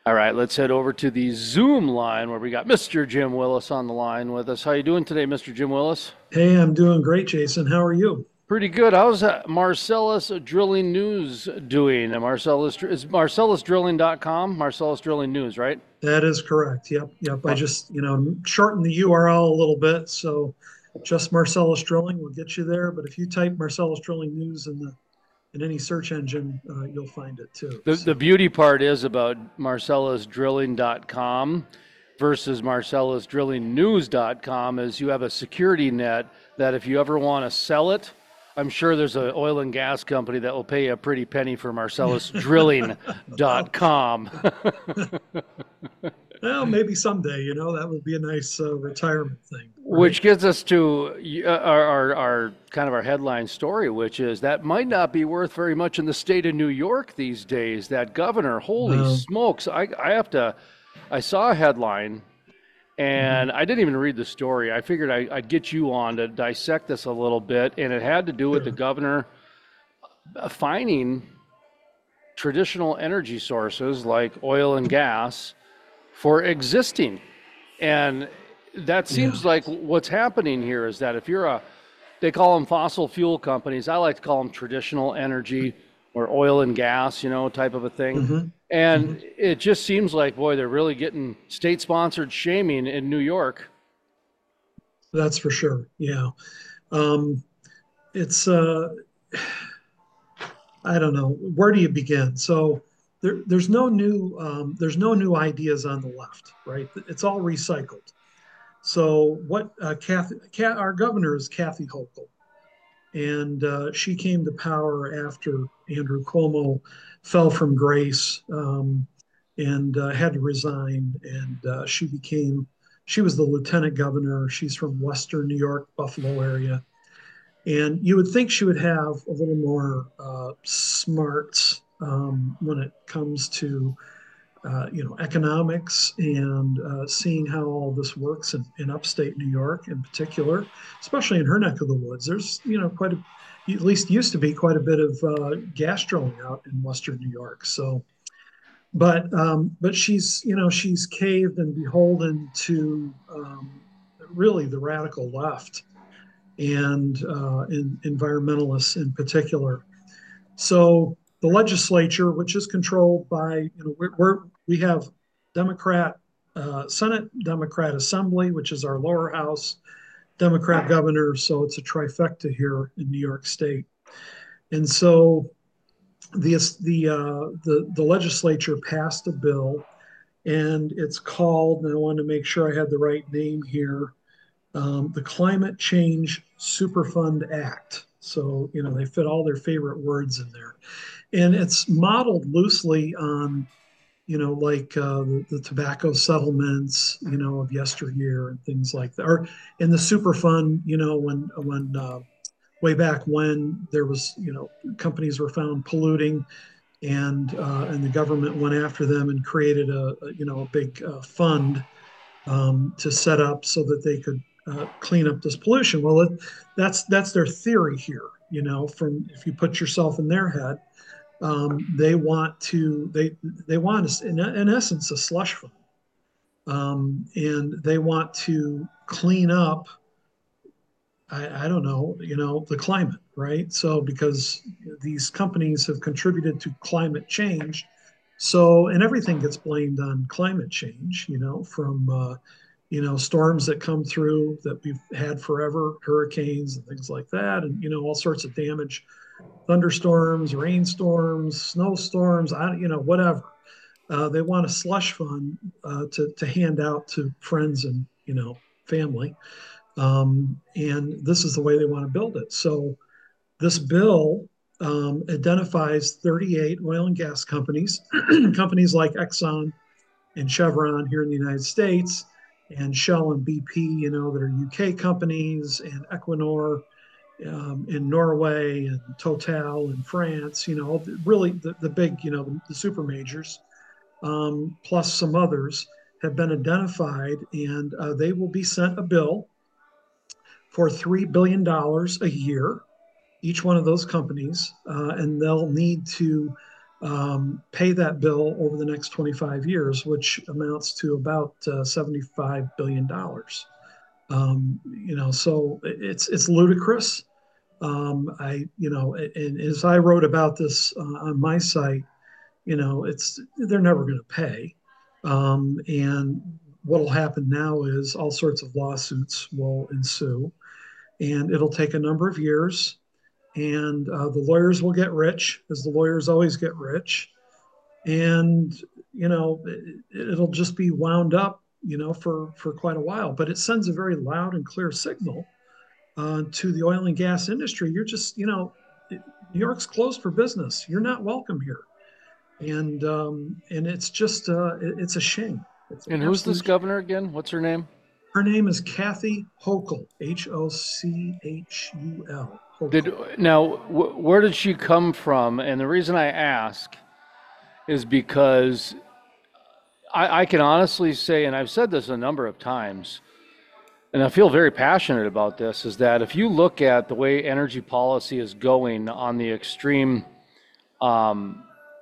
All right, let's head over to the Zoom line where we got Mr. Jim Willis on the line with us. How you doing today, Mr. Jim Willis? Hey, I'm doing great, Jason. How are you? Pretty good. How's Marcellus Drilling News doing? Marcellus is marcellusdrilling.com, Marcellus Drilling News, right? That is correct. Yep, yep. I Uh, just, shortened the URL a little bit, so just Marcellus Drilling will get you there. But if you type Marcellus Drilling News in any search engine, you'll find it too. the So beauty part is about marcellusdrilling.com versus marcellusdrillingnews.com is you have a security net that if you ever want to sell it, I'm sure there's an oil and gas company that will pay you a pretty penny for well, marcellusdrilling.com. well, maybe someday, that would be a nice retirement thing, right? Which gets us to our kind of our headline story, which is that might not be worth very much in the state of New York these days. That governor, holy No. smokes! I have to. I saw a headline Mhm. and I didn't even read the story. I figured I'd get you on to dissect this a little bit, and it had to do with the Sure. governor fining traditional energy sources like oil and gas for existing. And that Yeah. seems like what's happening here is that if you're a, they call them fossil fuel companies. I like to call them traditional energy or oil and gas, type of a thing. hmm And hmm it just seems like, boy, they're really getting state sponsored shaming in New York. That's for sure. Yeah. Um, it's I don't know. Where do you begin? So there's no new ideas on the left, right? It's all recycled. So what our governor is Kathy Hochul, and she came to power after Andrew Cuomo fell from grace, and had to resign, and she was the lieutenant governor. She's from Western New York, Buffalo area, and you would think she would have a little more smarts when it comes to economics and seeing how all this works in upstate New York in particular, especially in her neck of the woods. There's quite a at least used to be quite a bit of gas drilling out in Western New York. So, but she's caved and beholden to really the radical left and environmentalists in particular. So the legislature, which is controlled by, we have Democrat Senate, Democrat Assembly, which is our lower house, Democrat governor. So it's a trifecta here in New York State. And so the legislature passed a bill, and it's called, and I wanted to make sure I had the right name here, the Climate Change Superfund Act. So, they fit all their favorite words in there. And it's modeled loosely on, like the tobacco settlements, of yesteryear and things like that. Or in the Superfund, when way back when there was, companies were found polluting, and the government went after them and created a big fund to set up so that they could clean up this pollution. Well, that's their theory here. From if you put yourself in their head, they want in essence a slush fund, and they want to clean up. I don't know, the climate, right? So because these companies have contributed to climate change, so and everything gets blamed on climate change, from storms that come through that we've had forever, hurricanes and things like that, and all sorts of damage, thunderstorms, rainstorms, snowstorms, whatever. They want a slush fund to hand out to friends and family, and this is the way they want to build it. So this bill identifies 38 oil and gas companies, companies like Exxon and Chevron here in the United States, and Shell and BP, that are UK companies, and Equinor in Norway, and Total in France, really the big, the super majors, plus some others have been identified, and they will be sent a bill for $3 billion a year, each one of those companies, and they'll need to pay that bill over the next 25 years, which amounts to about $75 billion. So it's ludicrous. And as I wrote about this on my site, they're never going to pay. And what will happen now is all sorts of lawsuits will ensue, and it'll take a number of years. And the lawyers will get rich, as the lawyers always get rich, and it'll just be wound up, for quite a while. But it sends a very loud and clear signal to the oil and gas industry. You're just, New York's closed for business. You're not welcome here, and it's just it's a shame. It's an And who's this absolute. governor again? What's her name? Her name is Kathy Hochul, Hochul. Did Hochul. now where did she come from? And the reason I ask is because I can honestly say, and I've said this a number of times, and I feel very passionate about this, is that if you look at the way energy policy is going on the extreme, um,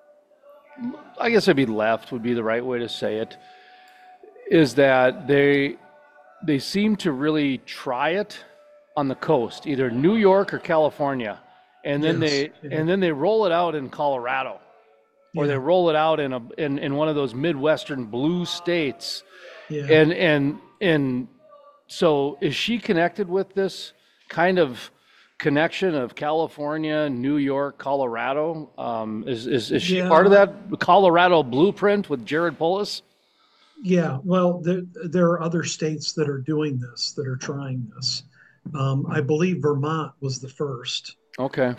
I guess it'd be left would be the right way to say it, is that they seem to really try it on the coast, either New York or California, and then Yes. they roll it out in Colorado, or they Yeah. roll it out in one of those Midwestern blue states. Yeah. And so is she connected with this kind of connection of California, New York, Colorado? Is she part of Yeah. that Colorado blueprint with Jared Polis? Yeah. Well, there are other states that are doing this, that are trying this. I believe Vermont was the first, Okay.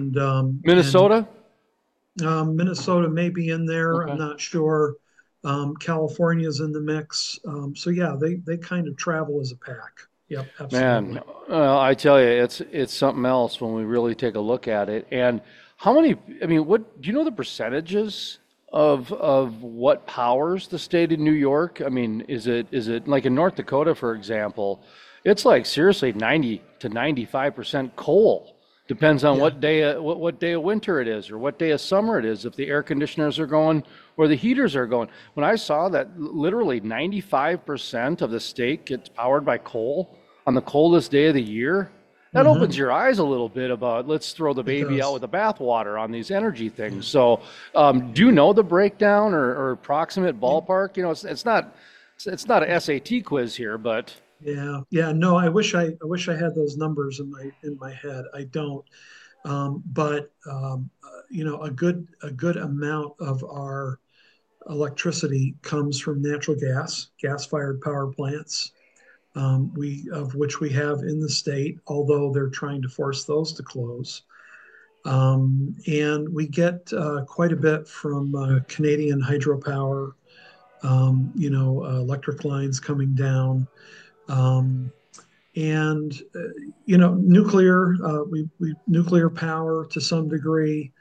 and Minnesota? Minnesota may be in there. I'm Okay. not sure. California's in the mix. So yeah, they kind of travel as a pack. Yep, Man, absolutely. I tell you, it's something else when we really take a look at it. And how many, I mean, what do you know the percentages of what powers the state of New York? I mean, is it like in North Dakota, for example, it's like seriously 90 to 95% coal. Depends on Yeah. what day of winter it is or what day of summer it is, if the air conditioners are going or the heaters are going. When I saw that literally 95% of the state gets powered by coal on the coldest day of the year, that opens Hmm. your eyes a little bit about let's throw the It baby out does. with the bathwater on these energy Yeah. things. So, do you know the breakdown or approximate ballpark? It's not a SAT quiz here, but Yeah. Yeah. No, I wish I had those numbers in my head. I don't. But a good amount of our electricity comes from natural gas-fired power plants. We of which we have in the state, although they're trying to force those to close. And we get quite a bit from Canadian hydropower. Electric lines coming down. Um, and nuclear, we nuclear power to some degree.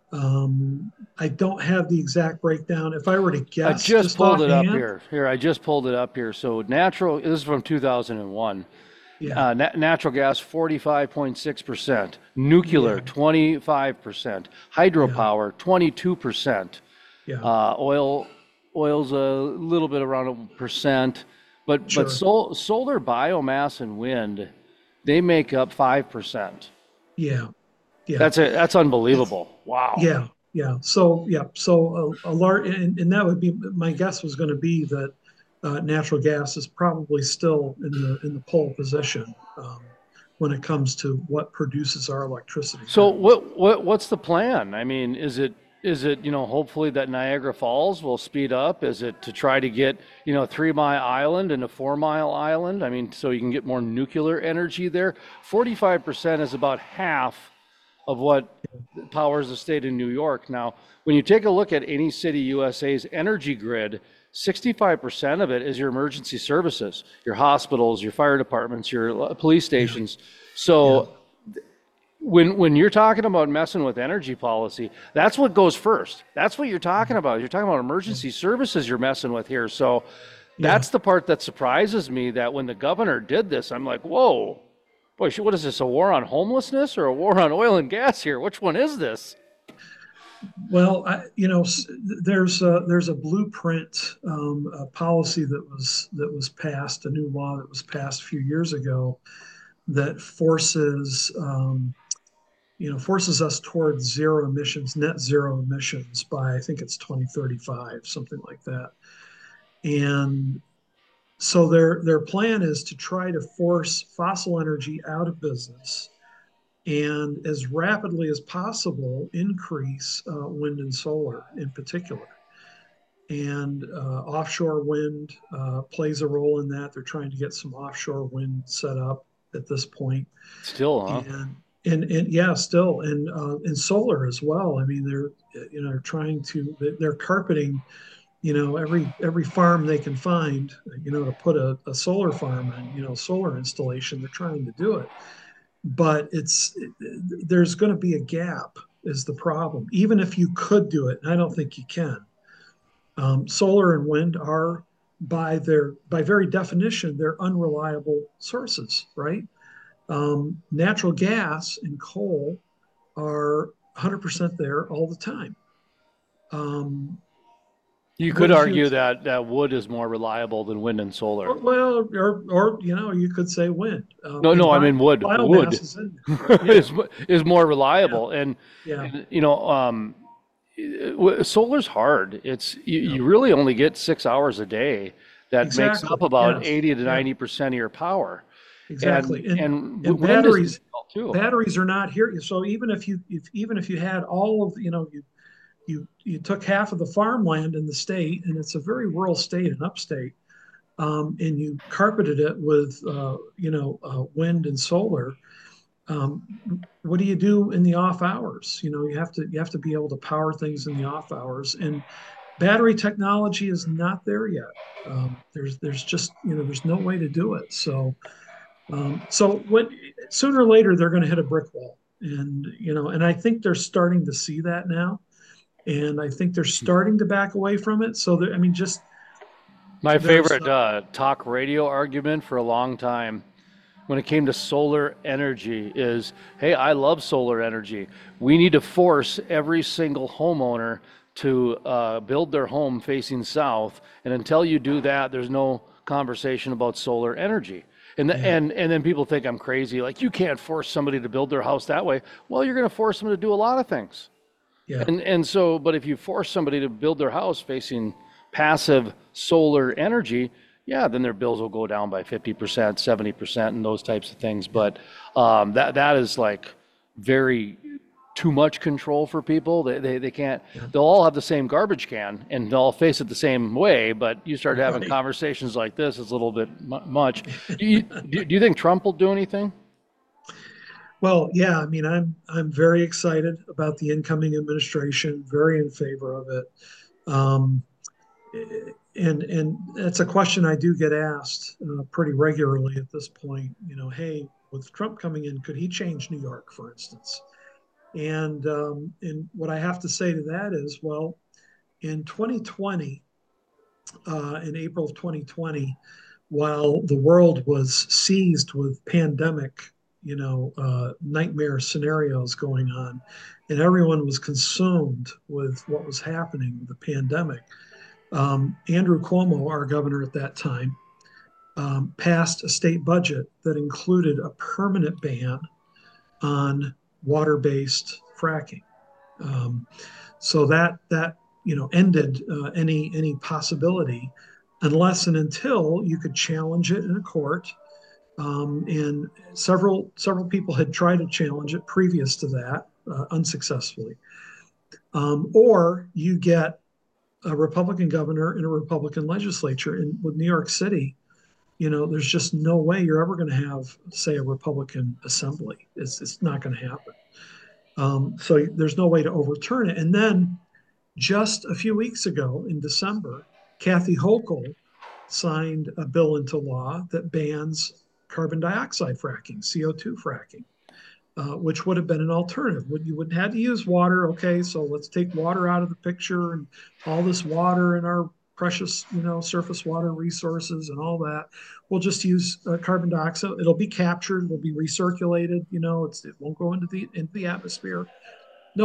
I don't have the exact breakdown. If I were to I guess just just pulled it up offhand, here. Here, I just pulled it up here. So natural, this is from 2001. yeah, Natural gas, 45.6%. Nuclear, yeah, 25%. yeah, Hydropower, 22%. yeah, Oil's a little bit around a percent. But sure, solar, biomass, and wind, they make up 5%. yeah, yeah. That's It's unbelievable. Wow. yeah, yeah. So yeah, so a large, and that would be my guess was going to be that natural gas is probably still in the pole position when it comes to what produces our electricity. So what's the plan? I mean, is it hopefully that Niagara Falls will speed up? Is it to try to get 3 Mile Island and a 4 Mile Island? I mean, so you can get more nuclear energy there. 45% is about half of what powers the state of New York. Now, when you take a look at any city USA's energy grid, 65% of it is your emergency services, your hospitals, your fire departments, your police Yeah, stations. yeah, So when you're talking about messing with energy policy, that's what goes first. That's what you're talking about. You're talking about emergency services you're messing with here. So yeah. that's the part that surprises me that when the governor did this, I'm like, whoa, boy, what is this, a war on homelessness or a war on oil and gas here? Which one is this? Well, there's a blueprint, a policy that was passed, a new law that was passed a few years ago that forces us towards zero emissions, net zero emissions by I think it's 2035, something like that. And so their plan is to try to force fossil energy out of business and as rapidly as possible increase wind and solar in particular. And offshore wind plays a role in that. They're trying to get some offshore wind set up at this point, Still, huh? and yeah, still, and solar as well. I mean, they're trying to they're carpeting every farm they can find to put a solar farm in, solar installation. They're trying to do it, but there's going to be a gap is the problem. Even if you could do it, and I don't think you can. Solar and wind are by very definition they're unreliable sources, right? Natural gas and coal are 100% there all the time. Um, You what could if you argue that wood is more reliable than wind and solar. well, or you could say wind, No, and no, I mean wood. biomass Wood is in there. Yeah, is more yeah, reliable, and, yeah, and solar's hard. yeah. You really only get 6 hours a day that makes up Exactly. about Yes. 80 to Yeah. 90% of your power, and Exactly. And and wind is batteries difficult too. batteries are not here. So even if you had all of you took half of the farmland in the state, and it's a very rural state and upstate, and you carpeted it with wind and solar. Um, what do you do in the off hours? You have to be able to power things in the off hours, and battery technology is not there yet. There's just there's no way to do it. So when sooner or later they're going to hit a brick wall, and I think they're starting to see that now, and I think they're starting to back away from it. So I mean, just My there's favorite talk radio argument for a long time when it came to solar energy is, hey, I love solar energy. We need to force every single homeowner to build their home facing south, and until you do that, there's no conversation about solar energy. yeah, And then people think I'm crazy, like you can't force somebody to build their house that way. Well, you're going to force them to do a lot of things. yeah, But if you force somebody to build their house facing passive solar energy, yeah, then their bills will go down by 50%, 70%, and those types of things. yeah, But that is like very too much control for people. They can't, yeah. they'll all have the same garbage can and they'll all face it the same way. But you start having Right. conversations like this, it's a little bit much. Do you think Trump will do anything? Well, yeah, I mean, I'm very excited about the incoming administration, very in favor of it. Um, and it's a question I do get asked pretty regularly at this point. Hey, with Trump coming in, could he change New York, for instance? And what I have to say to that is, well, in 2020, in April of 2020, while the world was seized with pandemic, nightmare scenarios going on, and everyone was consumed with what was happening with the pandemic. Andrew Cuomo, our governor at that time, passed a state budget that included a permanent ban on water-based fracking. Um, so that ended any possibility unless and until you could challenge it in a court. And several people had tried to challenge it previous to that, unsuccessfully. Or you get a Republican governor and a Republican legislature. And with New York City, there's just no way you're ever going to have, say, a Republican assembly. It's not going to happen. So there's no way to overturn it. And then just a few weeks ago in December, Kathy Hochul signed a bill into law that bans carbon dioxide fracking, CO2 fracking, which would have been an alternative. You wouldn't have to use water. Okay, so let's take water out of the picture and all this water and our precious, surface water resources and all that. We'll just use carbon dioxide. It'll be captured. It'll be recirculated. It won't go into the atmosphere. Nope.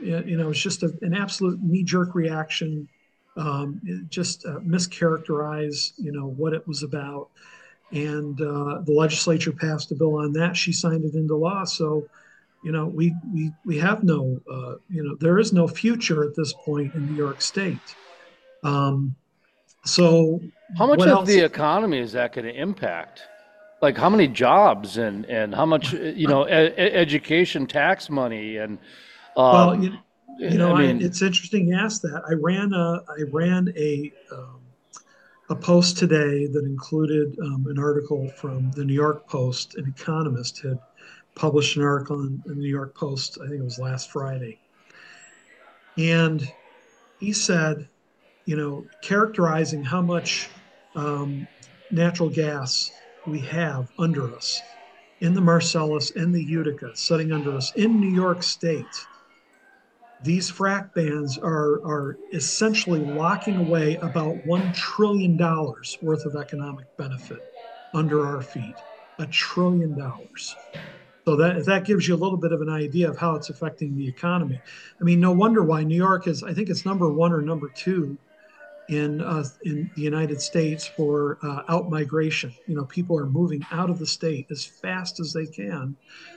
It's just an absolute knee-jerk reaction. It just mischaracterize, what it was about. And the legislature passed a bill on that. She signed it into law. So, we have no, there is no future at this point in New York State. Um, so How much what of else? the economy is that going to impact? Like how many jobs and how much, education tax money and, Well, um, I mean, it's interesting you asked that. I ran a post today that included an article from the New York Post. An economist had published an article in the New York Post. I think it was last Friday, and he said, characterizing how much um, natural gas we have under us in the Marcellus and the Utica, sitting under us in New York State. These frac bans are essentially locking away about $1 trillion worth of economic benefit under our feet. $1 trillion. So that gives you a little bit of an idea of how it's affecting the economy. I mean, no wonder why New York is, I think it's number one or number two in the United States for out migration. People are moving out of the state as fast as they can,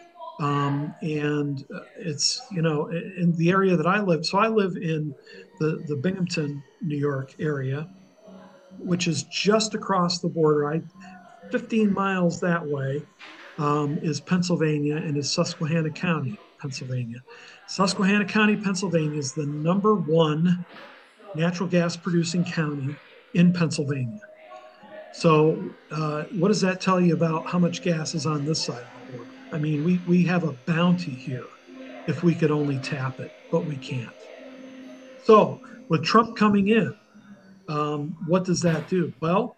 and it's in the area that I live. So I live in the Binghamton, New York area, which is just across the border. 15 miles that way is Pennsylvania and is Susquehanna County, Pennsylvania. Susquehanna County, Pennsylvania is the number one natural gas producing county in Pennsylvania. So, what does that tell you about how much gas is on this side of the border? I mean, we have a bounty here if we could only tap it, but we can't. So, with Trump coming in, what does that do? Well,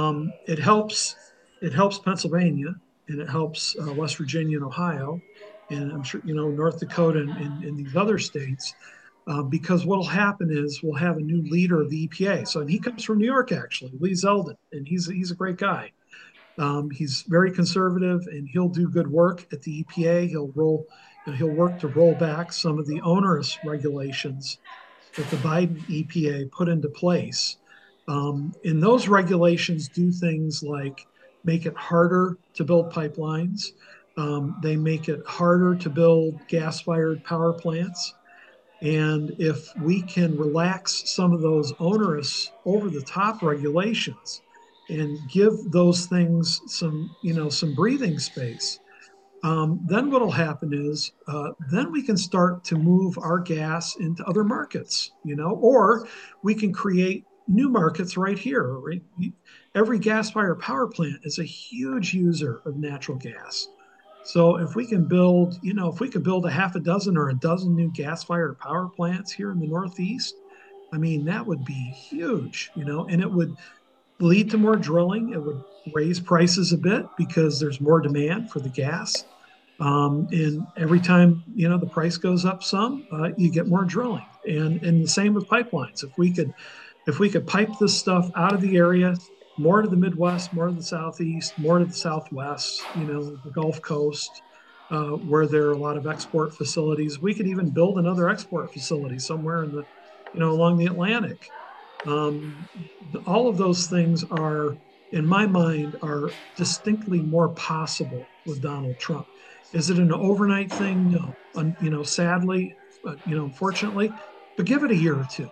it helps Pennsylvania and it helps West Virginia and Ohio, and I'm sure North Dakota and these other states. Because what will happen is we'll have a new leader of the EPA. So, and he comes from New York, actually, Lee Zeldin, and he's a great guy. He's very conservative, and he'll do good work at the EPA. He'll work to roll back some of the onerous regulations that the Biden EPA put into place. And those regulations do things like make it harder to build pipelines. They make it harder to build gas-fired power plants. And if we can relax some of those onerous, over the top regulations and give those things some breathing space, then what will happen is then we can start to move our gas into other markets, or we can create new markets right here. Right? Every gas-fired power plant is a huge user of natural gas. So if we could build a half a dozen or a dozen new gas-fired power plants here in the Northeast, I mean, that would be huge, and it would lead to more drilling. It would raise prices a bit because there's more demand for the gas. And every time, the price goes up some, you get more drilling. And the same with pipelines. If we could pipe this stuff out of the area, more to the Midwest, more to the Southeast, more to the Southwest, the Gulf Coast, where there are a lot of export facilities. We could even build another export facility somewhere along the Atlantic. Um, all of those things are, in my mind, are distinctly more possible with Donald Trump. Is it an overnight thing? No. Sadly, unfortunately, but give it a year or two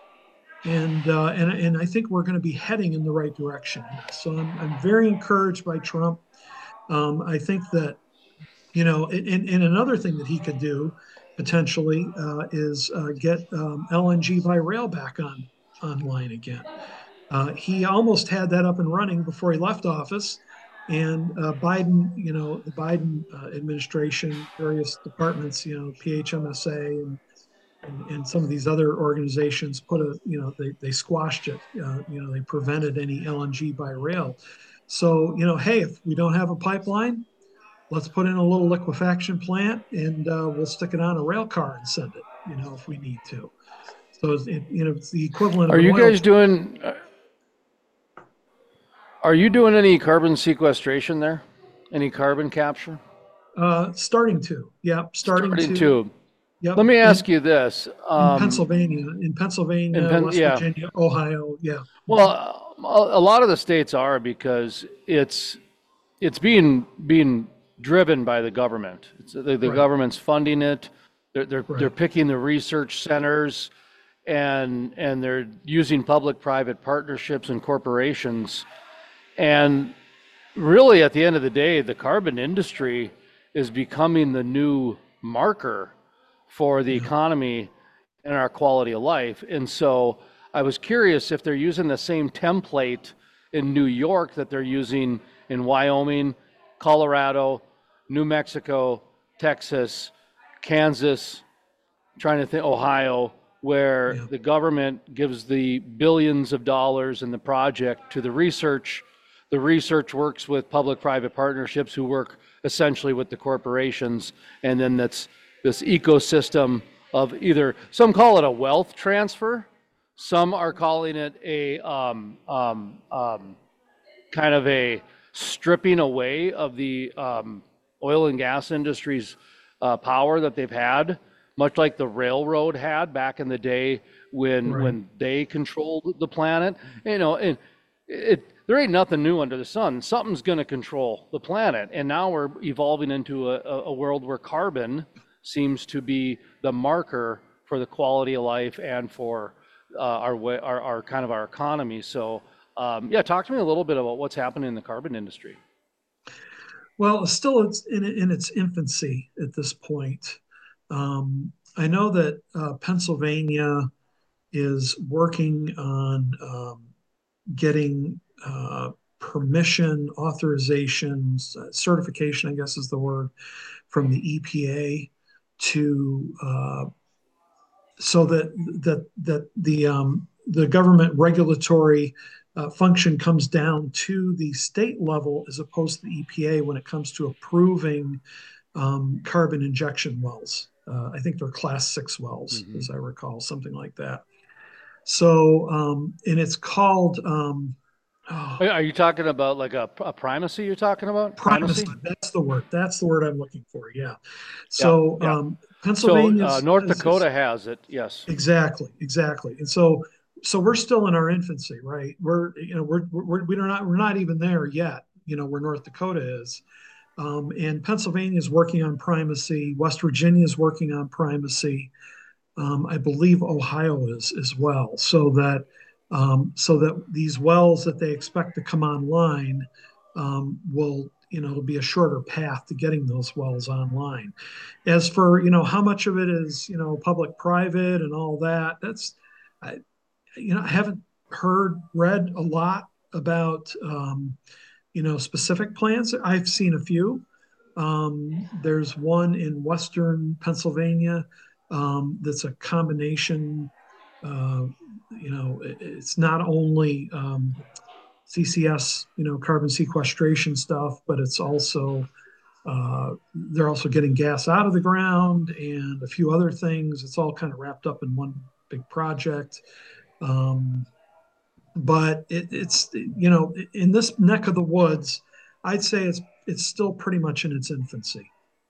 and I think we're going to be heading in the right direction here. So I'm very encouraged by Trump. I think that and another thing that he could do potentially is get LNG by rail back online again. He almost had that up and running before he left office, and Biden, the Biden administration, various departments, PHMSA and some of these other organizations they squashed it. They prevented any LNG by rail. So, hey, if we don't have a pipeline, let's put in a little liquefaction plant and we'll stick it on a rail car and send it, if we need to. So, it's the equivalent of are an you oil. guys doing, are you doing any carbon sequestration there? Any carbon capture? Starting to, yeah, starting Starting to. to. Yep. Let me ask you this. In Pennsylvania, West Yeah, Virginia, Ohio. Yeah. well, a lot of the states are because it's being driven by the government. The Right. government's funding it. They're Right. picking the research centers, and they're using public-private partnerships and corporations. And really, at the end of the day, the carbon industry is becoming the new marker for the Yeah. economy and our quality of life. And so I was curious if they're using the same template in New York that they're using in Wyoming, Colorado, New Mexico, Texas, Kansas, trying to think, Ohio, where Yeah. the government gives the billions of dollars in the project to the research. The research works with public-private partnerships who work essentially with the corporations, and then that's this ecosystem of either, some call it a wealth transfer, some are calling it a kind of a stripping away of the oil and gas industry's power that they've had, much like the railroad had back in the day when Right. they controlled the planet. And there ain't nothing new under the sun. Something's going to control the planet, and now we're evolving into a world where carbon seems to be the marker for the quality of life and for our kind of our economy. So yeah, talk to me a little bit about what's happening in the carbon industry. Well, still, it's in its infancy at this point. I know that Pennsylvania is working on getting permission, authorizations, certification, I guess is the word, from the EPA to so that the government regulatory function comes down to the state level as opposed to the EPA when it comes to approving carbon injection wells. I think they're class 6 wells, Mm-hmm. as I recall, something like that. So, and it's called oh, Are you talking about like a primacy? You're talking about primacy. primacy? That's the word. That's the word I'm looking for. Yeah. Yeah, So, yeah. So Pennsylvania's North is Dakota has it. Yes. exactly, exactly. And so we're still in our infancy, right? We're not even there yet. Where North Dakota is. And Pennsylvania is working on primacy. West Virginia is working on primacy. I believe Ohio is as well. So that these wells that they expect to come online will be a shorter path to getting those wells online. As for how much of it is public private and all that, I, I haven't read a lot about specific plants. I've seen a few. There's one in Western Pennsylvania that's a combination. Uh, it's not only CCS, carbon sequestration stuff, but it's also they're also getting gas out of the ground and a few other things. It's all kind of wrapped up in one big project. Um, but it's in this neck of the woods, I'd say it's still pretty much in its infancy.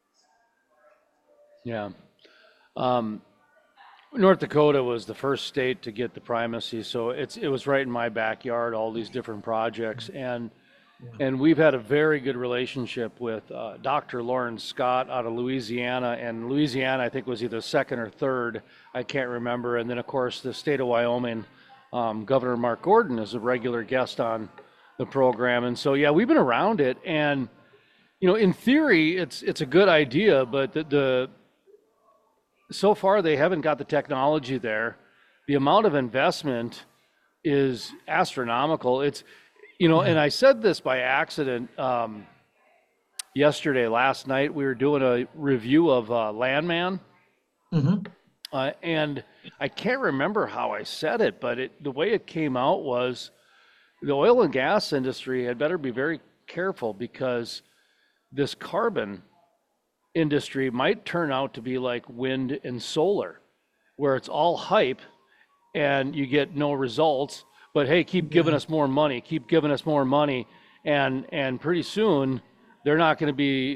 Yeah. Um, North Dakota was the first state to get the primacy, so it was right in my backyard. All these different projects, Yeah. and we've had a very good relationship with Dr. Lauren Scott out of Louisiana, and Louisiana I think was either second or third, I can't remember. And then of course the state of Wyoming, Governor Mark Gordon is a regular guest on the program, and so yeah, we've been around it, and in theory it's a good idea, but the so far they haven't got the technology there. The amount of investment is astronomical. And Yeah. I said this by accident yesterday, last night. We were doing a review of Landman, Hmm. and I can't remember how I said it, but the way it came out was the oil and gas industry had better be very careful because this carbon industry might turn out to be like wind and solar, where it's all hype and you get no results. But hey, keep giving Yeah. us more money, keep giving us more money, and pretty soon they're not going to be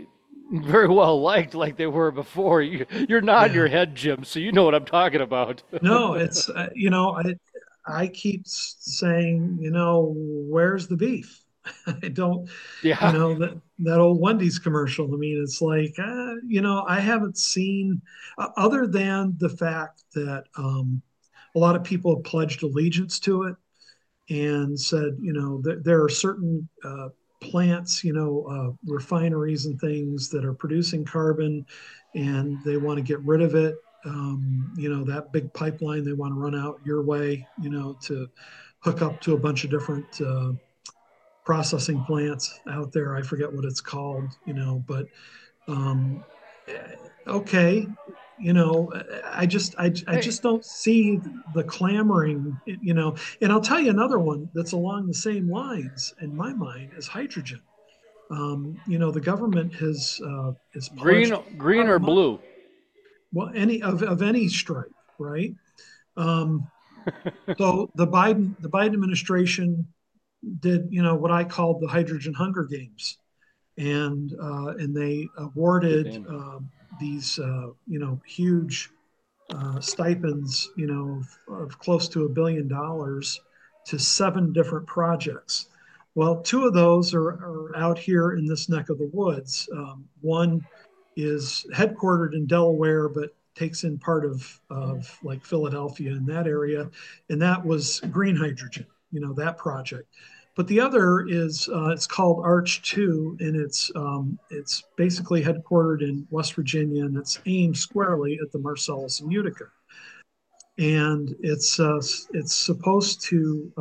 very well liked like they were before. You're nodding Yeah. your head, Jim, so you know what I'm talking about. No, it's I keep saying, where's the beef? I don't, Yeah. that old Wendy's commercial. I mean, it's like, I haven't seen, other than the fact that a lot of people have pledged allegiance to it and said, there are certain plants, refineries and things that are producing carbon, and they want to get rid of it. That big pipeline they want to run out your way, to hook up to a bunch of different processing plants out there. I forget what it's called, but um, okay, I Hey, just don't see the clamoring, And I'll tell you another one that's along the same lines in my mind is hydrogen. The government has green, pledged a green lot of or money, blue? well, of any stripe, right? Um, so the Biden administration did, what I called the hydrogen Hunger Games, and they Good awarded name. these huge stipends, of close to $1 billion to 7 different projects. Well, two of those are out here in this neck of the woods. One is headquartered in Delaware, but takes in part of like Philadelphia in that area, and that was green hydrogen, that project. But the other is it's called Arch Two, and it's basically headquartered in West Virginia, and it's aimed squarely at the Marcellus and Utica, and it's supposed to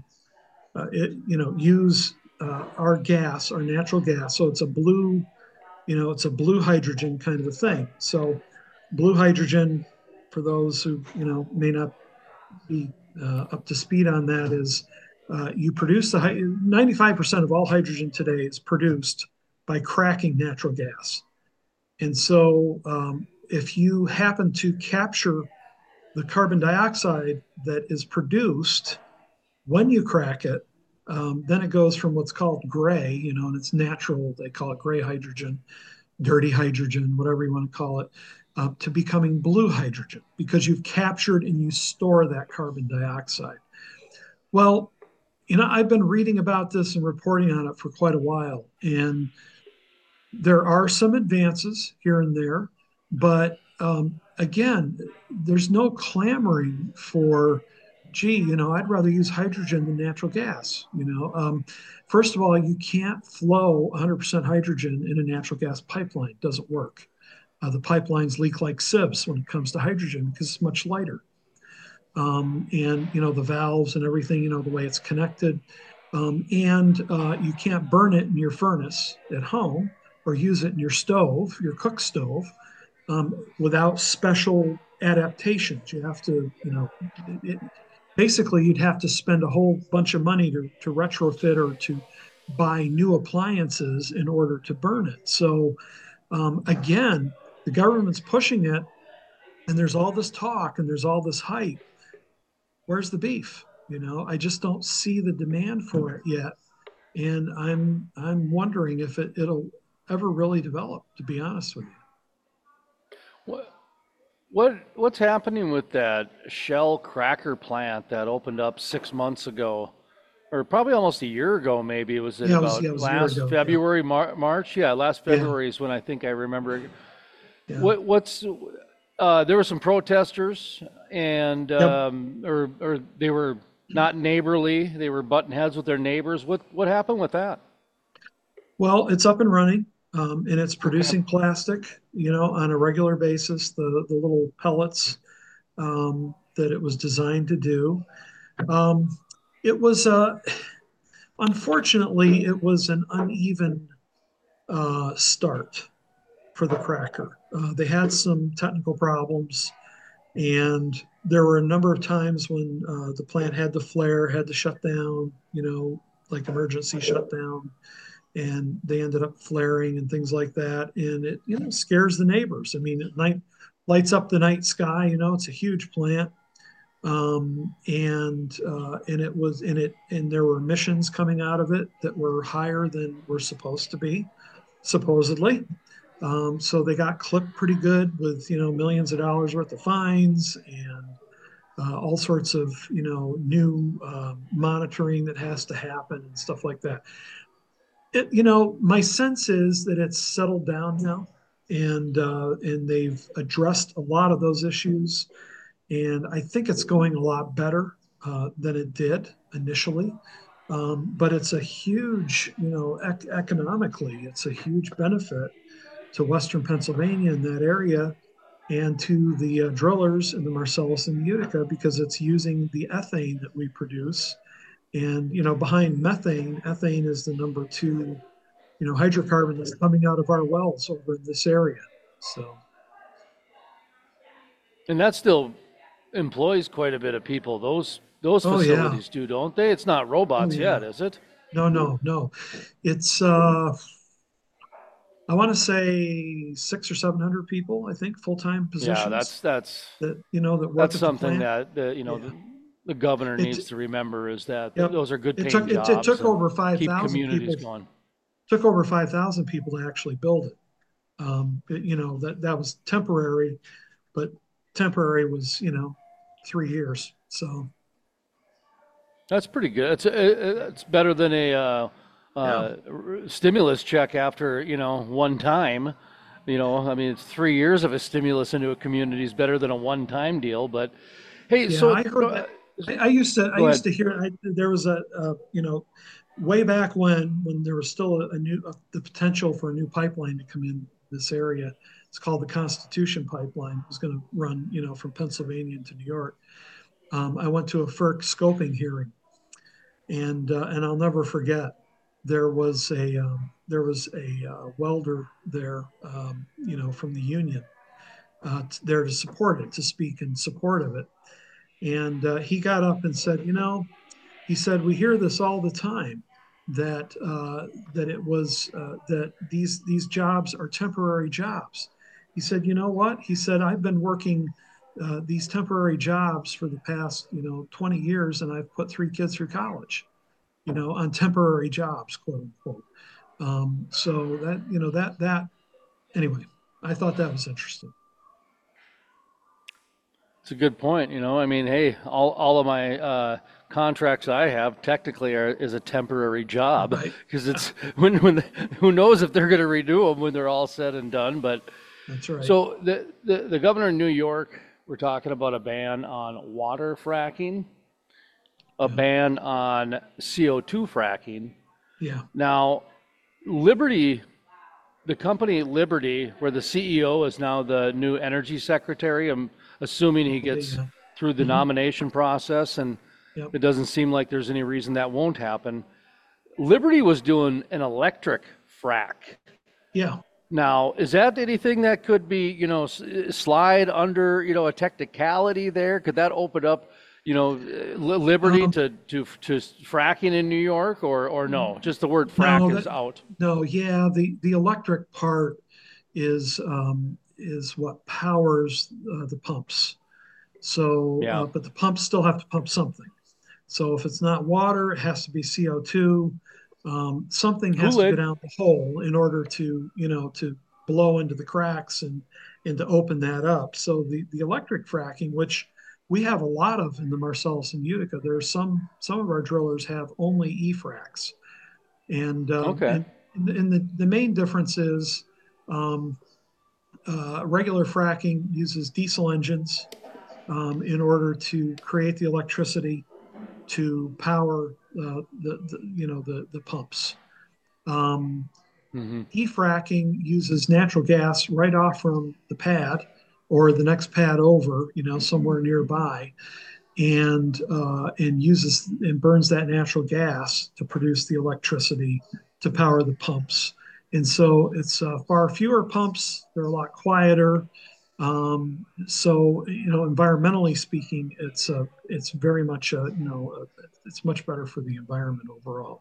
use our gas, our natural gas. So it's a blue hydrogen kind of a thing. So blue hydrogen, for those who may not be up to speed on that, is you produce 95% of all hydrogen today is produced by cracking natural gas. And so if you happen to capture the carbon dioxide that is produced when you crack it, then it goes from what's called gray, and it's natural. They call it gray hydrogen, dirty hydrogen, whatever you want to call it, to becoming blue hydrogen because you've captured and you store that carbon dioxide. Well, I've been reading about this and reporting on it for quite a while, and there are some advances here and there, but again, there's no clamoring for, gee, I'd rather use hydrogen than natural gas. First of all, you can't flow 100% hydrogen in a natural gas pipeline. It doesn't work. The pipelines leak like sieves when it comes to hydrogen because it's much lighter. And the valves and everything, the way it's connected, and you can't burn it in your furnace at home or use it in your stove, your cook stove, without special adaptations. You have to, basically, you'd have to spend a whole bunch of money to retrofit or to buy new appliances in order to burn it. So, again, the government's pushing it, and there's all this talk and there's all this hype. Where's the beef? I just don't see the demand for it yet, and I'm wondering if it'll ever really develop. To be honest with you. What what's happening with that Shell cracker plant that opened up 6 months ago, or probably almost a year ago? Maybe was it Yeah, it about was a year last ago. Yeah, February, March? Yeah, last yeah, February is when I think I remember. yeah. What's there were some protesters and Yep. or they were not neighborly. They were butting heads with their neighbors. What happened with that? Well, it's up and running, and it's Okay. producing plastic, on a regular basis. The little pellets that it was designed to do. Um, it was unfortunately it was an uneven start for the cracker. They had some technical problems, and there were a number of times when the plant had to flare, had to shut down, like emergency shutdown, and they ended up flaring and things like that. And it, scares the neighbors. I mean, at night, lights up the night sky. It's a huge plant, and it was in it, and there were emissions coming out of it that were higher than were supposed to be, supposedly. So they got clipped pretty good with, millions of dollars worth of fines and all sorts of, new monitoring that has to happen and stuff like that. My sense is that it's settled down now, and they've addressed a lot of those issues, and I think it's going a lot better than it did initially. But it's a huge, economically, it's a huge benefit to Western Pennsylvania in that area and to the drillers in the Marcellus and Utica because it's using the ethane that we produce. And, behind methane, ethane is the number two, hydrocarbon that's coming out of our wells over in this area. So, And that still employs quite a bit of people. Those oh, yeah. facilities do, don't they? It's not Oh, robots yeah. yet, is it? No, no, no. It's, I want to say six or 700 people, I think, full-time Yeah, positions that's that work that's at the something plant. that Yeah. the governor It, needs to remember is that yep. those are good It paying took, it jobs took and over keep 5,000 communities people, going. took over 5,000 people to actually build it. That was temporary, but temporary was, 3 years. So, That's pretty good. It's better than a yeah, stimulus check after one time. I mean, it's 3 years of a stimulus into a community is better than a one-time deal. But hey, yeah, so I heard that. I go used ahead. to hear, there was way back when there was still the potential for a new pipeline to come in this area. It's called the Constitution Pipeline. It was going to run, from Pennsylvania into New York. I went to a FERC scoping hearing, and I'll never forget. There was a welder there, from the union, there to support it, to speak in support of it. And he got up and said, he said, we hear this all the time that it was that these jobs are temporary jobs. He said, you know what? He said, I've been working these temporary jobs for the past 20 years, and I've put 3 kids through college, on temporary jobs, quote unquote. So that anyway, I thought that was interesting. It's a good point. I mean, hey, all of my contracts I have technically is a temporary job Right. because it's when who knows if they're going to renew them when they're all said and done. But That's right. so the governor in New York, we're talking about a ban on water fracking, a Yeah. ban on CO2 fracking. Yeah. Now, Liberty, the company Liberty, where the CEO is now the new energy secretary, I'm assuming he gets Yeah. through the Hmm. nomination process, and Yep. it doesn't seem like there's any reason that won't happen. Liberty was doing an electric frack. Yeah. Now, is that anything that could be, slide under, a technicality there? Could that open up, Liberty Um, to fracking in New York, or no? Just the word frack no, is out. no, yeah, the electric part is what powers the pumps. So, Yeah. but the pumps still have to pump something. So if it's not water, it has to be CO2. Something has to go Kool-Aid. down the hole in order to, to blow into the cracks and to open that up. So the electric fracking, which we have a lot of in the Marcellus and Utica, there are some of our drillers have only e-fracs, and Okay. the main difference is um, regular fracking uses diesel engines in order to create the electricity to power the pumps. Um, Hmm. E-fracking uses natural gas right off from the pad or the next pad over, somewhere nearby, and uses and burns that natural gas to produce the electricity to power the pumps. And so it's far fewer pumps. They're a lot quieter. So environmentally speaking, it's very much it's much better for the environment overall.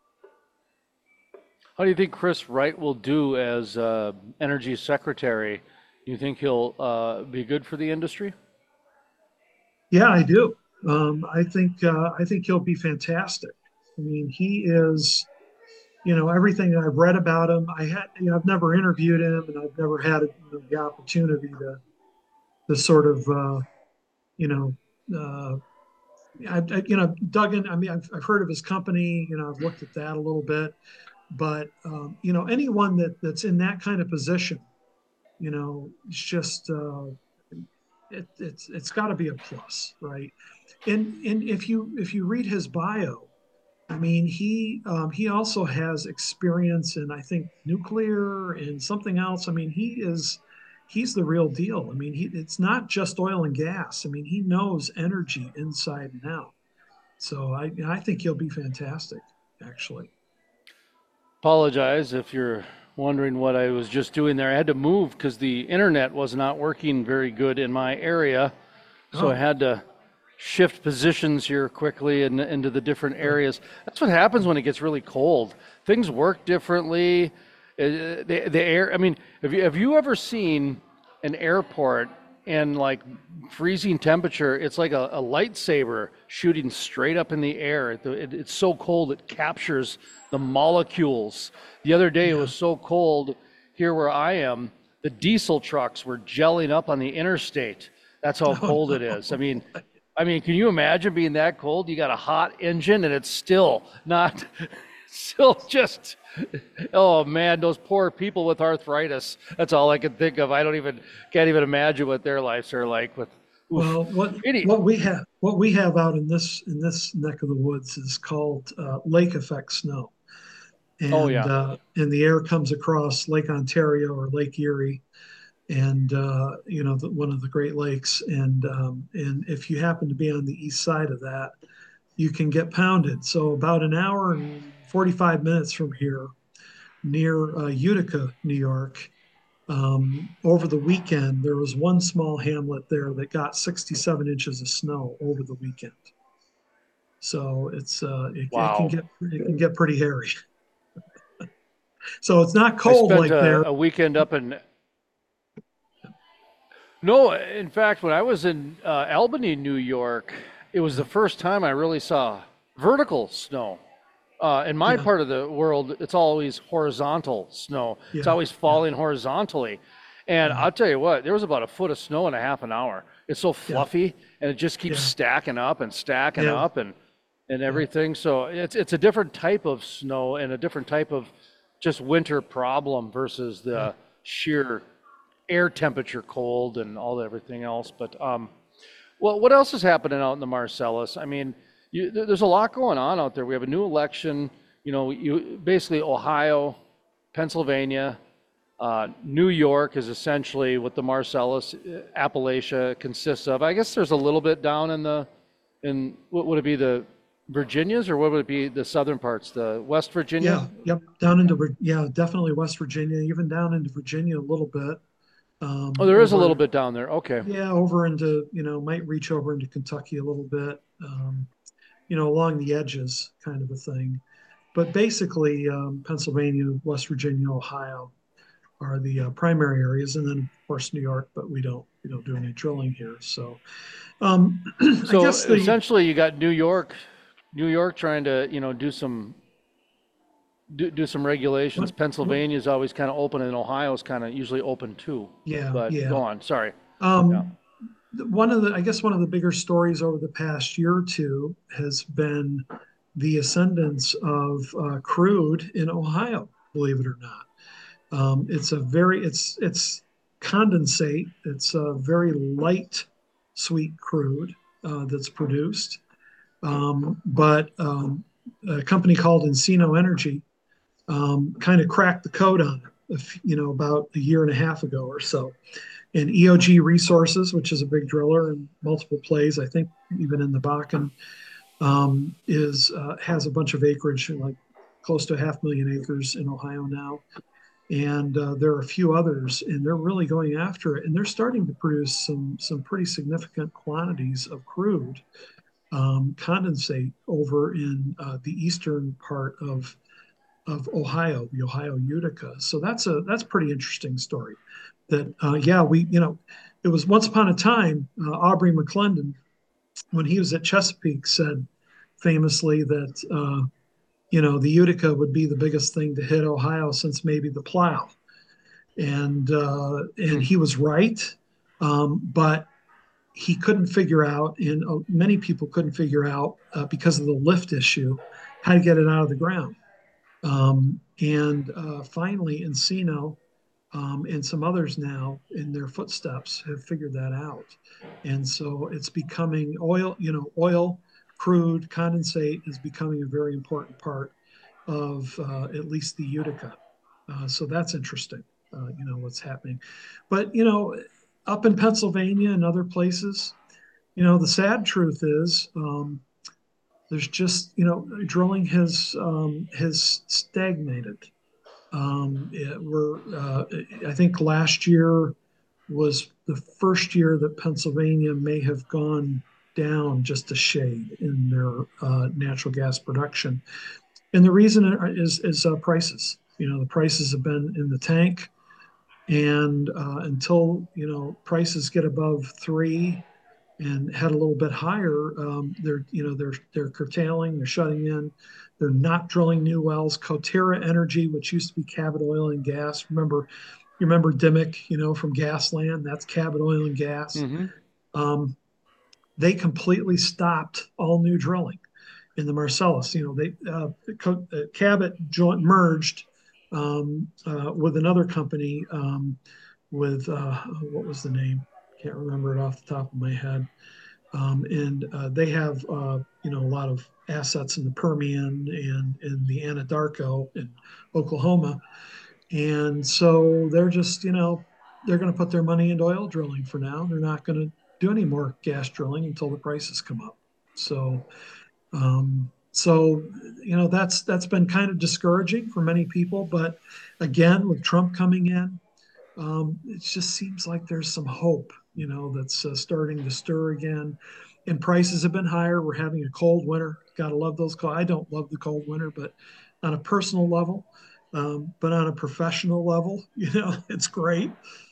How do you think Chris Wright will do as energy secretary? Do you think he'll be good for the industry? Yeah, I do. I think he'll be fantastic. I mean, he is. everything that I've read about him, I've never interviewed him, and I've never had the opportunity to sort of, you know, uh, dug in. I mean, I've heard of his company. I've looked at that a little bit, but anyone that's in that kind of position, it's just it's got to be a plus, right? And if you read his bio, I mean, he also has experience in, I think, nuclear and something else. I mean, he's the real deal. I mean, it's not just oil and gas. I mean, he knows energy inside and out. So I think he'll be fantastic, actually. Apologize if you're wondering what I was just doing there. I had to move because the internet was not working very good in my area. So I Oh, had to shift positions here quickly and into the different sure. areas. That's what happens when it gets really cold. Things work differently. The air, I mean, have you ever seen an airport in like freezing temperature? It's like a lightsaber shooting straight up in the air. It's so cold it captures the molecules. The other day it Yeah. was so cold here where I am, the diesel trucks were gelling up on the interstate. That's how Oh cold it is. no. I mean, can you imagine being that cold? You got a hot engine and it's still not, still just, oh man, those poor people with arthritis. That's all I can think of. Can't even imagine what their lives are like with, oof. Well, what Any, what we have out in this neck of the woods is called lake effect snow, oh and yeah. the air comes across Lake Ontario or Lake Erie, and one of the Great Lakes, and if you happen to be on the east side of that, you can get pounded. So about an hour and 45 minutes from here, near Utica, New York. Over the weekend, there was one small hamlet there that got 67 inches of snow over the weekend. So Wow. it can get pretty hairy. So it's not I cold spent like there. a weekend up in, no, in fact, when I was in Albany, New York, it was the first time I really saw vertical snow. In my Yeah, part of the world, it's always horizontal snow. It's yeah, always yeah, falling horizontally. And yeah, I'll tell you what, there was about a foot of snow in a half an hour. It's so yeah, fluffy and it just keeps yeah, stacking up and stacking yeah, up and yeah, everything. So it's a different type of snow and a different type of just winter problem versus yeah. the sheer air temperature cold and all everything else. But well, what else is happening out in the Marcellus? I mean, there's a lot going on out there. We have a new election. You basically Ohio, Pennsylvania, New York is essentially what the Marcellus, Appalachia consists of. I guess there's a little bit down in what would it be, the Virginias, or what would it be, the southern parts, the West Virginia? Yeah, yep. Down into yeah, definitely West Virginia, even down into Virginia a little bit. Oh, there is a little Over bit down there. Okay. Yeah, over into might reach over into Kentucky a little bit. Along the edges, kind of a thing. But basically, Pennsylvania, West Virginia, Ohio are the primary areas, and then of course New York. But we don't do any drilling here. So I So guess the essentially, you got New York trying to, do some regulations. what Pennsylvania is always kind of open, and Ohio is kind of usually open too. yeah, But yeah. go on. Sorry. Yeah. Um, one of the bigger stories over the past year or two has been the ascendance of crude in Ohio. Believe it or not. It's condensate. It's a very light sweet crude that's produced. But a company called Encino Energy kind of cracked the code on it, about a year and a half ago or so. And EOG Resources, which is a big driller in multiple plays, I think even in the Bakken, is has a bunch of acreage, like close to 500,000 acres in Ohio now, and there are a few others, and they're really going after it, and they're starting to produce some pretty significant quantities of crude condensate over in the eastern part of Ohio, the Ohio Utica. So that's a pretty interesting story. That yeah, it was once upon a time Aubrey McClendon, when he was at Chesapeake, said famously that the Utica would be the biggest thing to hit Ohio since maybe the plow. And Hmm. he was right, but he couldn't figure out, and many people couldn't figure out because of the lift issue, how to get it out of the ground. And finally, Encino and some others now in their footsteps have figured that out. And so it's becoming oil, oil, crude, condensate is becoming a very important part of at least the Utica. So that's interesting, what's happening. But, up in Pennsylvania and other places, the sad truth is there's just, drilling has stagnated. I think last year was the first year that Pennsylvania may have gone down just a shade in their natural gas production. And the reason is prices. The prices have been in the tank, and until prices get above three and head a little bit higher, they're curtailing, they're shutting in, they're not drilling new wells. Coterra Energy, which used to be Cabot Oil and Gas, you remember Dimick, from Gasland, that's Cabot Oil and Gas. Hmm. Um, they completely stopped all new drilling in the Marcellus. Cabot joint merged with another company with what was the name? Can't remember it off the top of my head. And they have a lot of assets in the Permian and in the Anadarko in Oklahoma, and so they're just they're going to put their money into oil drilling for now. They're not going to do any more gas drilling until the prices come up. So that's been kind of discouraging for many people. But again, with Trump coming in, it just seems like there's some hope, that's starting to stir again. And prices have been higher. We're having a cold winter. Got to love those cold. I don't love the cold winter, but on a personal level, but on a professional level, it's great.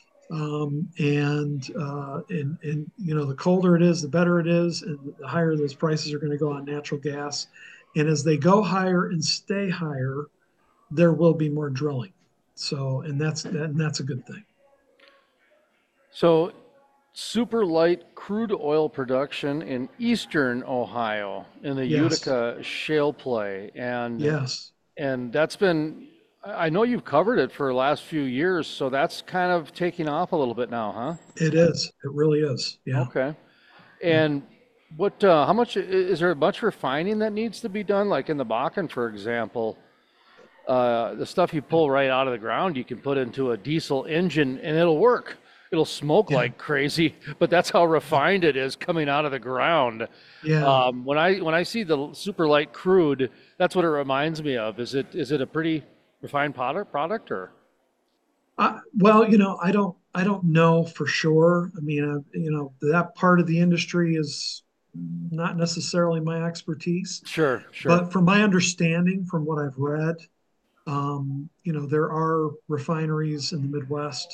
And the colder it is, the better it is, and the higher those prices are going to go on natural gas. And as they go higher and stay higher, there will be more drilling. So, and that's a good thing. So, super light crude oil production in eastern Ohio in the Yes, Utica shale play, and yes, and that's been. I know you've covered it for the last few years, so that's kind of taking off a little bit now, huh? it is. It really is. Yeah, Okay. yeah. And how much is there much refining that needs to be done? Like in the Bakken, for example, the stuff you pull right out of the ground, you can put into a diesel engine and it'll work. It'll smoke Yeah, like crazy, but that's how refined it is coming out of the ground. yeah. When I see the super light crude, that's what it reminds me of. Is it a pretty refined product or? Well, I don't know for sure. I mean, that part of the industry is not necessarily my expertise, Sure, sure. but from my understanding, from what I've read, there are refineries in the Midwest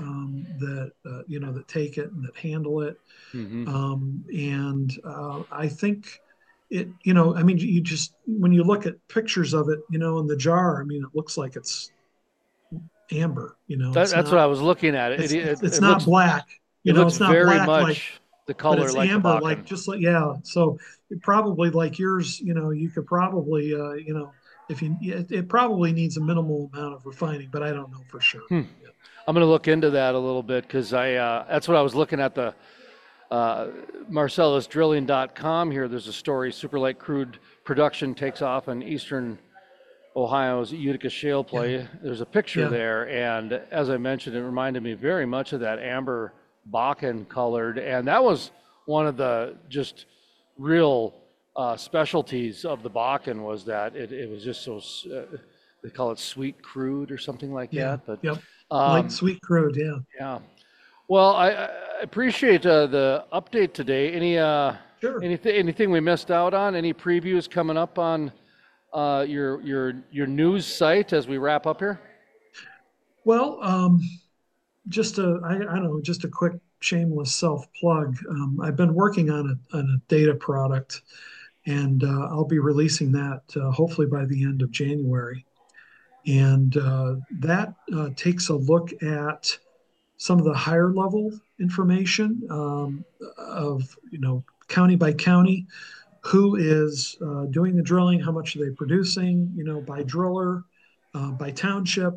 that take it and that handle it. Hmm. And I think I mean, you just when you look at pictures of it, in the jar, I mean, it looks like it's amber. That's what I was looking at. It, It's it, it's it not looks black. it looks It's not very black like, much the but color it's like the amber like Bakken. just like, yeah. So it probably like yours. You could probably if it probably needs a minimal amount of refining, but I don't know for sure. Hmm. Yeah. I'm going to look into that a little bit because that's what I was looking at the uh, MarcellusDrilling.com here. There's a story: super light crude production takes off in eastern Ohio's Utica shale Yeah. play. There's a picture Yeah. there, and as I mentioned, it reminded me very much of that amber Bakken colored, and that was one of the just real specialties of the Bakken was that it was just so they call it sweet crude or something like Yeah. that. But Yep. Light um, sweet crude. Yeah. yeah, well, I appreciate the update today. Sure. Anything we missed out on? Any previews coming up on your news site as we wrap up here? Well, I don't know, just a quick shameless self plug. I've been working on a data product, and I'll be releasing that hopefully by the end of January. And that takes a look at some of the higher level information of, county by county, who is doing the drilling, how much are they producing, by driller, by township.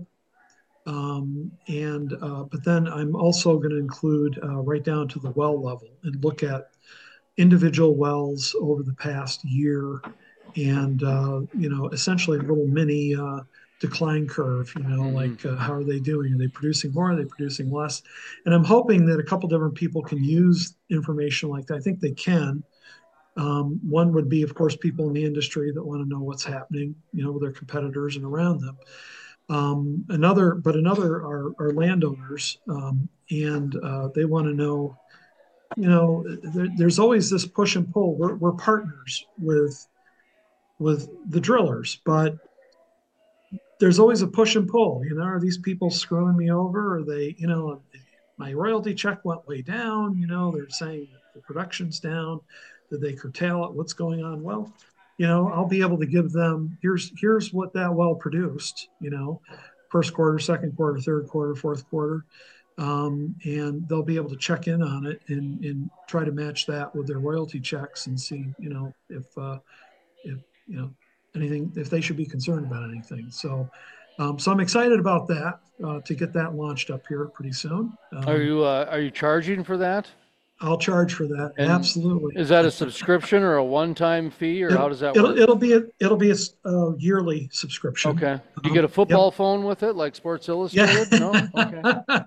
But then I'm also going to include right down to the well level and look at individual wells over the past year, and essentially a little mini decline curve, Hmm. like how are they doing? Are they producing more? Are they producing less? And I'm hoping that a couple different people can use information like that. I think they can. One would be, of course, people in the industry that want to know what's happening, with their competitors and around them. Another are landowners, and they want to know, there's always this push and pull. We're partners with the drillers, but there's always a push and pull. Are these people screwing me over? Are they, my royalty check went way down. They're saying that the production's down. Did they curtail it? What's going on? Well, I'll be able to give them, here's what that well produced. First quarter, second quarter, third quarter, fourth quarter. And they'll be able to check in on it and try to match that with their royalty checks and see, if anything, if they should be concerned about anything. So I'm excited about that to get that launched up here pretty soon. Are you charging for that? I'll charge for that. And Absolutely. is that a subscription or a one-time fee, or how It, does that it'll work? it'll be a yearly subscription. Okay. Do you get a Yep. football phone with it, like Sports Yeah. Illustrated? No? Okay.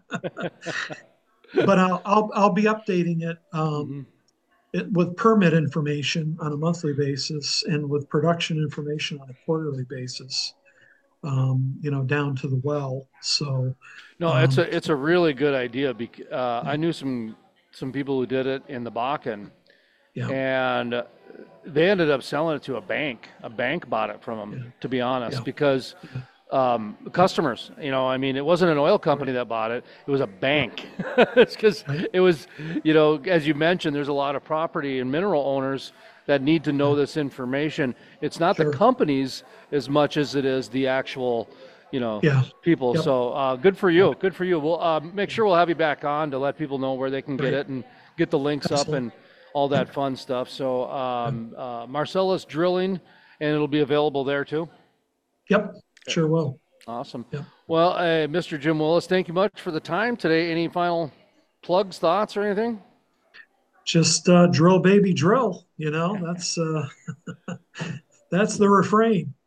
But I'll be updating it, Hmm. with permit information on a monthly basis and with production information on a quarterly basis. Down to the well. So, No, um, it's a really good idea. I knew some people who did it in the Bakken, yeah, and they ended up selling it to a bank. A bank bought it from them, yeah, to be honest, yeah, because yeah. customers, I mean, it wasn't an oil company Right, that bought it, it was a right, bank. It's because right. it was, as you mentioned, there's a lot of property and mineral owners that need to know Yeah, this information. It's not the sure. companies as much as it is the actual, Yeah, people. yep, So good for yep, you. Good for you. We'll make yeah, sure we'll have you back on to let people know where they can get right. it and get the links up Excellent. and all that fun stuff. So Yeah. Marcellus Drilling, and it'll be available there too. Yep, Okay. sure will. Awesome. Yep. Well, Mr. Jim Willis, thank you much for the time today. Any final plugs, thoughts, or anything? Just drill, baby, drill. That's that's the refrain.